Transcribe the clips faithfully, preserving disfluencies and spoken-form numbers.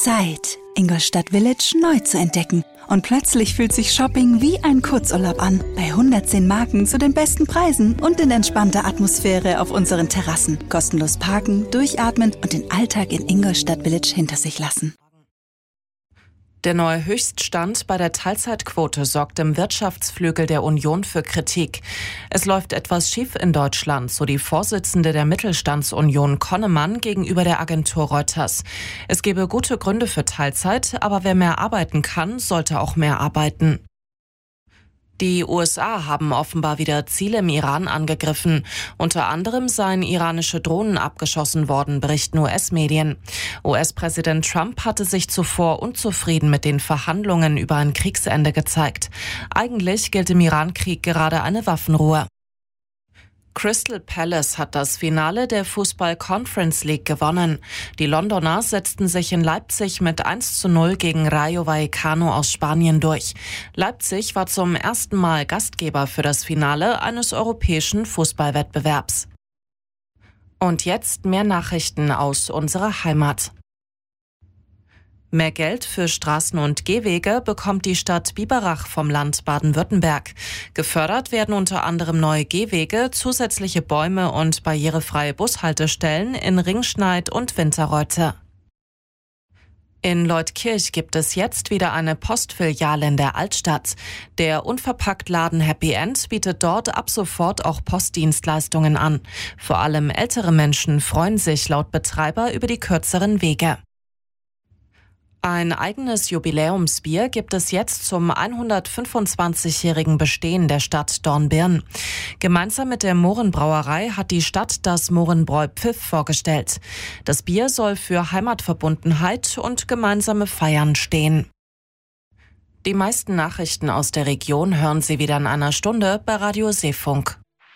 Zeit, Ingolstadt Village neu zu entdecken. Und plötzlich fühlt sich Shopping wie ein Kurzurlaub an. Bei hundertzehn Marken zu den besten Preisen und in entspannter Atmosphäre auf unseren Terrassen. Kostenlos parken, durchatmen und den Alltag in Ingolstadt Village hinter sich lassen. Der neue Höchststand bei der Teilzeitquote sorgt im Wirtschaftsflügel der Union für Kritik. Es läuft etwas schief in Deutschland, so die Vorsitzende der Mittelstandsunion Konnemann gegenüber der Agentur Reuters. Es gebe gute Gründe für Teilzeit, aber wer mehr arbeiten kann, sollte auch mehr arbeiten. Die U S A haben offenbar wieder Ziele im Iran angegriffen. Unter anderem seien iranische Drohnen abgeschossen worden, berichten U S-Medien. U S-Präsident Trump hatte sich zuvor unzufrieden mit den Verhandlungen über ein Kriegsende gezeigt. Eigentlich gilt im Iran-Krieg gerade eine Waffenruhe. Crystal Palace hat das Finale der Fußball-Conference League gewonnen. Die Londoner setzten sich in Leipzig mit eins zu null gegen Rayo Vallecano aus Spanien durch. Leipzig war zum ersten Mal Gastgeber für das Finale eines europäischen Fußballwettbewerbs. Und jetzt mehr Nachrichten aus unserer Heimat. Mehr Geld für Straßen und Gehwege bekommt die Stadt Biberach vom Land Baden-Württemberg. Gefördert werden unter anderem neue Gehwege, zusätzliche Bäume und barrierefreie Bushaltestellen in Ringschneid und Winterreuthe. In Leutkirch gibt es jetzt wieder eine Postfiliale in der Altstadt. Der Unverpacktladen Happy End bietet dort ab sofort auch Postdienstleistungen an. Vor allem ältere Menschen freuen sich laut Betreiber über die kürzeren Wege. Ein eigenes Jubiläumsbier gibt es jetzt zum hundertfünfundzwanzigjährigen Bestehen der Stadt Dornbirn. Gemeinsam mit der Mohrenbrauerei hat die Stadt das Mohrenbräu Pfiff vorgestellt. Das Bier soll für Heimatverbundenheit und gemeinsame Feiern stehen. Die meisten Nachrichten aus der Region hören Sie wieder in einer Stunde bei Radio Seefunk.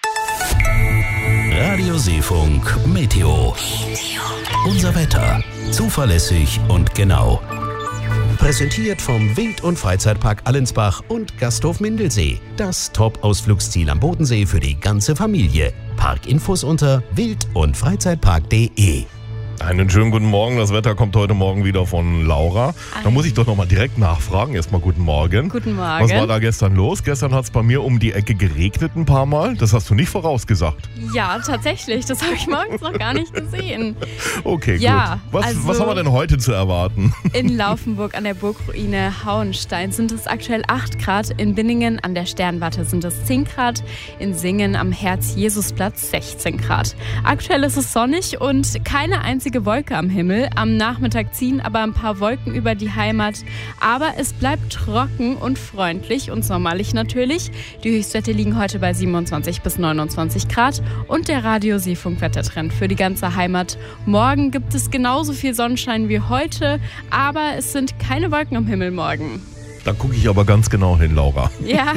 Radio Seefunk Meteo. Unser Wetter. Zuverlässig und genau. Präsentiert vom Wild- und Freizeitpark Allensbach und Gasthof Mindelsee. Das Top-Ausflugsziel am Bodensee für die ganze Familie. Parkinfos unter wild und freizeitpark punkt de. Einen schönen guten Morgen. Das Wetter kommt heute Morgen wieder von Laura. Da muss ich doch noch mal direkt nachfragen. Erstmal guten Morgen. Guten Morgen. Was war da gestern los? Gestern hat es bei mir um die Ecke geregnet ein paar Mal. Das hast du nicht vorausgesagt. Ja, tatsächlich. Das habe ich morgens noch gar nicht gesehen. Okay, ja, gut. Was, also was haben wir denn heute zu erwarten? In Laufenburg an der Burgruine Hauenstein sind es aktuell acht Grad. In Binningen an der Sternwarte sind es zehn Grad. In Singen am Herz-Jesusplatz sechzehn Grad. Aktuell ist es sonnig und keine einzige Wolke am Himmel. Am Nachmittag ziehen aber ein paar Wolken über die Heimat. Aber es bleibt trocken und freundlich und sommerlich natürlich. Die Höchstwerte liegen heute bei siebenundzwanzig bis neunundzwanzig Grad. Und der Radio Seefunk Wettertrend für die ganze Heimat. Morgen gibt es genauso viel Sonnenschein wie heute, aber es sind keine Wolken am Himmel morgen. Da gucke ich aber ganz genau hin, Laura. Ja.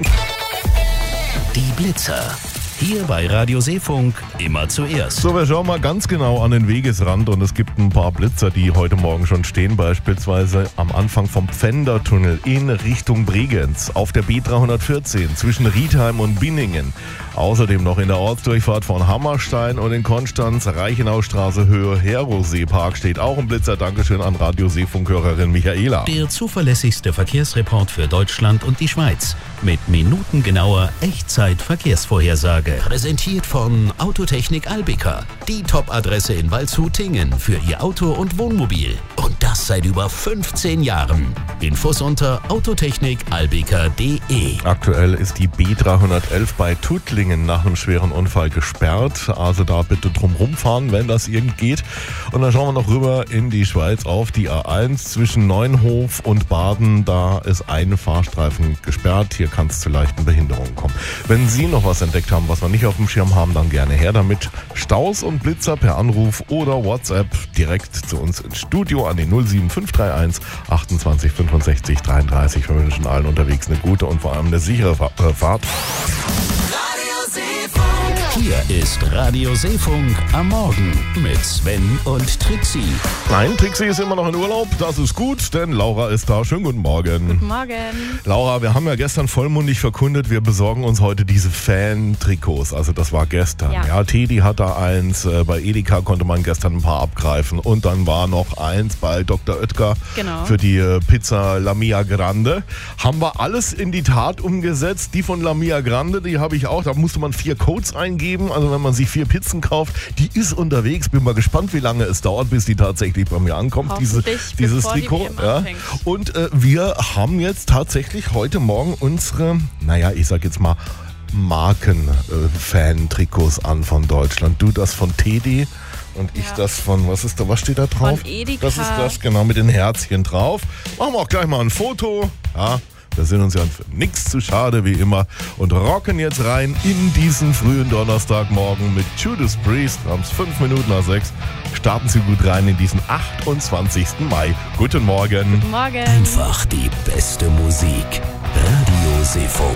Die Blitzer. Hier bei Radio Seefunk immer zuerst. So, wir schauen mal ganz genau an den Wegesrand und es gibt ein paar Blitzer, die heute Morgen schon stehen, beispielsweise am Anfang vom Pfändertunnel in Richtung Bregenz, auf der B dreihundertvierzehn zwischen Riedheim und Binningen. Außerdem noch in der Ortsdurchfahrt von Hammerstein und in Konstanz, Reichenaustraße Höhe Herosee-Park steht auch ein Blitzer. Dankeschön an Radio Seefunk-Hörerin Michaela. Der zuverlässigste Verkehrsreport für Deutschland und die Schweiz mit minutengenauer Echtzeit-Verkehrsvorhersage. Präsentiert von Autotechnik Albika. Die Top-Adresse in Waldshut-Tingen für Ihr Auto und Wohnmobil. Und das seit über fünfzehn Jahren. Infos unter autotechnik albika punkt de. Aktuell ist die B dreihundertelf bei Tuttlingen nach einem schweren Unfall gesperrt. Also da bitte drum rumfahren, wenn das irgend geht. Und dann schauen wir noch rüber in die Schweiz auf die A eins zwischen Neunhof und Baden. Da ist ein Fahrstreifen gesperrt. Hier kann es zu leichten Behinderungen kommen. Wenn Sie noch was entdeckt haben, was wir nicht auf dem Schirm haben, dann gerne her damit. Staus und Blitzer per Anruf oder WhatsApp direkt zu uns ins Studio an die null sieben fünf drei eins achtundzwanzig fünfundsechzig dreiunddreißig. Wir wünschen allen unterwegs eine gute und vor allem eine sichere Fahrt. Radio Seefunk. Hier ist Radio Seefunk am Morgen mit Sven und Trixie. Nein, Trixie ist immer noch in Urlaub. Das ist gut, denn Laura ist da. Schönen guten Morgen. Guten Morgen. Laura, wir haben ja gestern vollmundig verkündet, wir besorgen uns heute diese Fan-Trikots. Also das war gestern. Ja, ja Teddy hat da eins. Bei Edeka konnte man gestern ein paar abgreifen. Und dann war noch eins bei Doktor Oetker genau. für die Pizza La Mia Grande. Haben wir alles in die Tat umgesetzt. Die von La Mia Grande, die habe ich auch. Da musste man vier Codes eingeben. Also wenn man sich vier Pizzen kauft, die ist unterwegs. Bin mal gespannt, wie lange es dauert, bis die tatsächlich bei mir ankommt, diese, dieses Trikot. Die ja. Und äh, wir haben jetzt tatsächlich heute Morgen unsere, naja, ich sag jetzt mal, Marken-Fan-Trikots äh, an von Deutschland. Du das von Teddy und ich ja. das von, was ist da, was steht da drauf? Von Edeka. Das ist das, genau, mit den Herzchen drauf. Machen wir auch gleich mal ein Foto. Ja. Wir sind uns ja für nichts zu schade, wie immer, und rocken jetzt rein in diesen frühen Donnerstagmorgen mit Judas Priest. Wir haben es fünf Minuten nach sechs. Starten Sie gut rein in diesen achtundzwanzigsten Mai. Guten Morgen. Guten Morgen. Einfach die beste Musik. Radio Seefunk.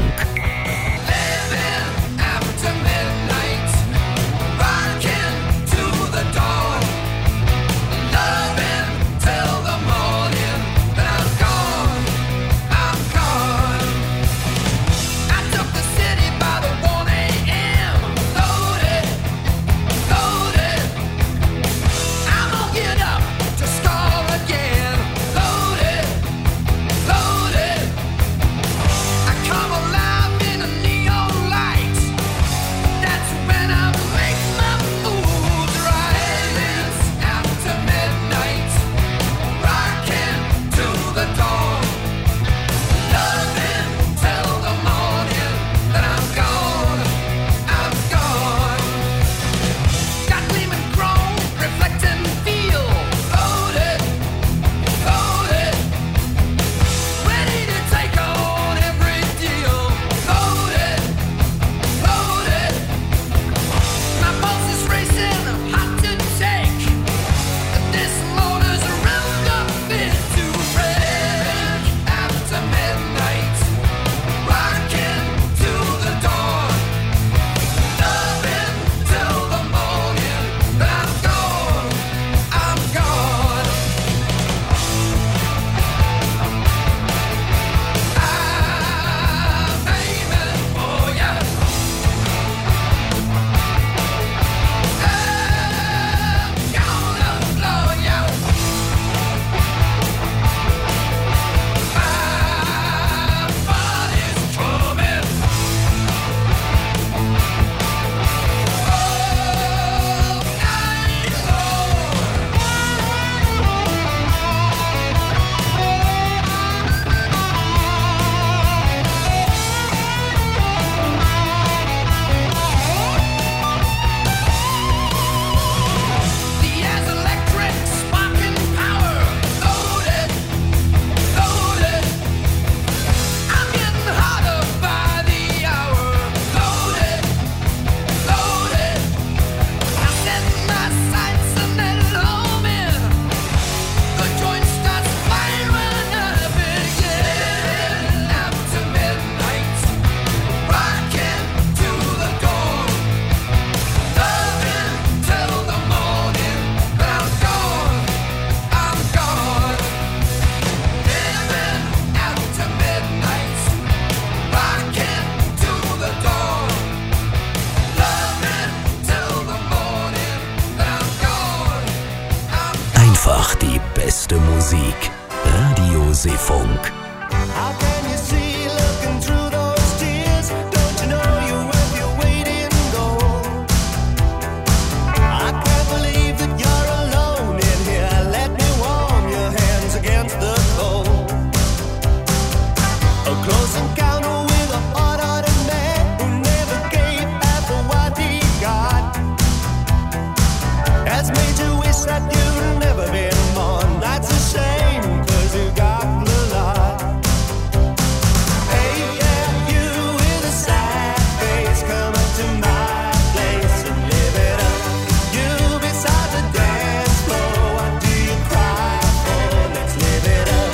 Einfach die beste Musik. Radio Seefunk. Live it up.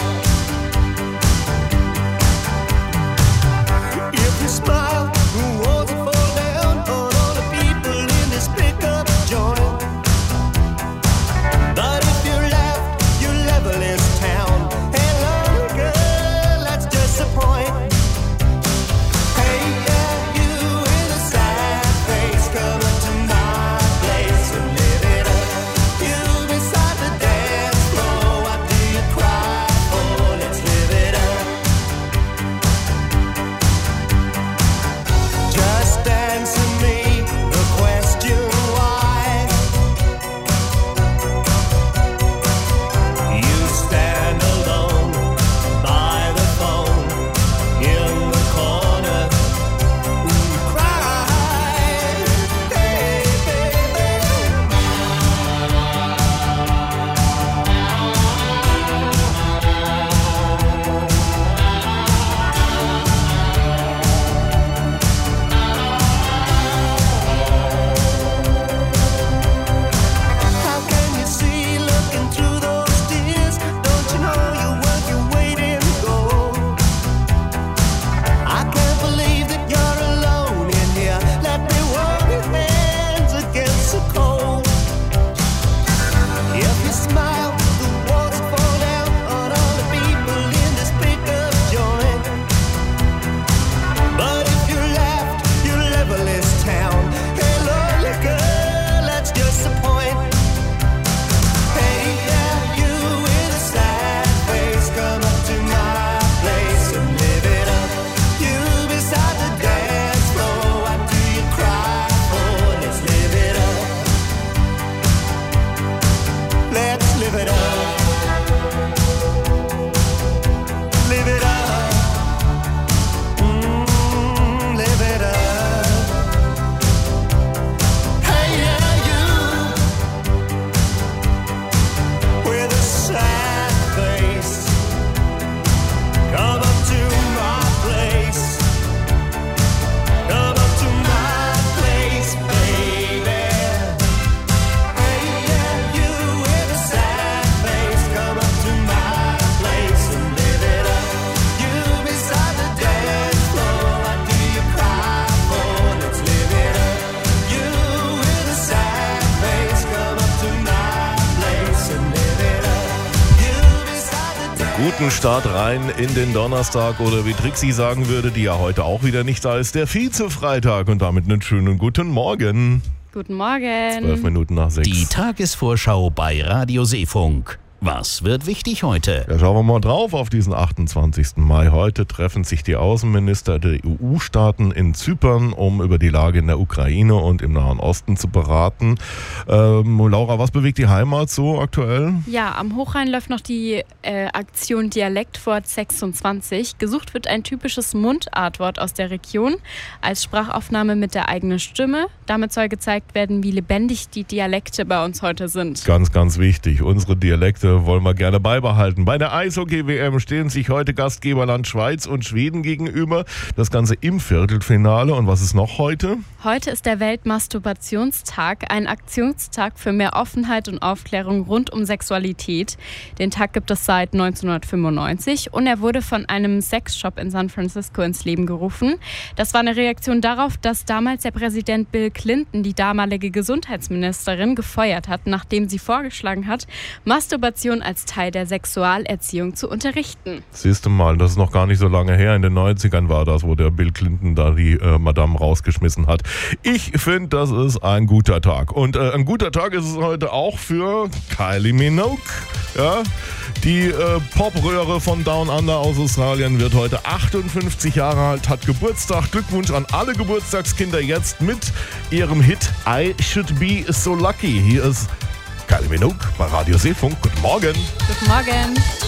Guten Start rein in den Donnerstag oder wie Trixie sagen würde, die ja heute auch wieder nicht da ist, der Vize-Freitag und damit einen schönen guten Morgen. Guten Morgen. Zwölf Minuten nach sechs. Die Tagesvorschau bei Radio Seefunk. Was wird wichtig heute? Ja, schauen wir mal drauf auf diesen achtundzwanzigsten Mai. Heute treffen sich die Außenminister der E U-Staaten in Zypern, um über die Lage in der Ukraine und im Nahen Osten zu beraten. Ähm, Laura, was bewegt die Heimat so aktuell? Ja, am Hochrhein läuft noch die äh, Aktion Dialektwort sechsundzwanzig. Gesucht wird ein typisches Mundartwort aus der Region als Sprachaufnahme mit der eigenen Stimme. Damit soll gezeigt werden, wie lebendig die Dialekte bei uns heute sind. Ganz, ganz wichtig. Unsere Dialekte wollen wir gerne beibehalten. Bei der Eishockey-W M stehen sich heute Gastgeberland Schweiz und Schweden gegenüber. Das Ganze im Viertelfinale. Und was ist noch heute? Heute ist der Weltmasturbationstag, ein Aktionstag für mehr Offenheit und Aufklärung rund um Sexualität. Den Tag gibt es seit neunzehnhundertfünfundneunzig und er wurde von einem Sexshop in San Francisco ins Leben gerufen. Das war eine Reaktion darauf, dass damals der Präsident Bill Clinton die damalige Gesundheitsministerin gefeuert hat, nachdem sie vorgeschlagen hat, Masturbation als Teil der Sexualerziehung zu unterrichten. Siehst du mal, das ist noch gar nicht so lange her. In den neunzigern war das, wo der Bill Clinton da die äh, Madame rausgeschmissen hat. Ich finde, das ist ein guter Tag. Und äh, ein guter Tag ist es heute auch für Kylie Minogue. Ja? Die äh, Popröhre von Down Under aus Australien wird heute achtundfünfzig Jahre alt, hat Geburtstag. Glückwunsch an alle Geburtstagskinder jetzt mit ihrem Hit I Should Be So Lucky. Hier ist Kylie Minogue bei Radio Seefunk. Guten Morgen. Guten Morgen.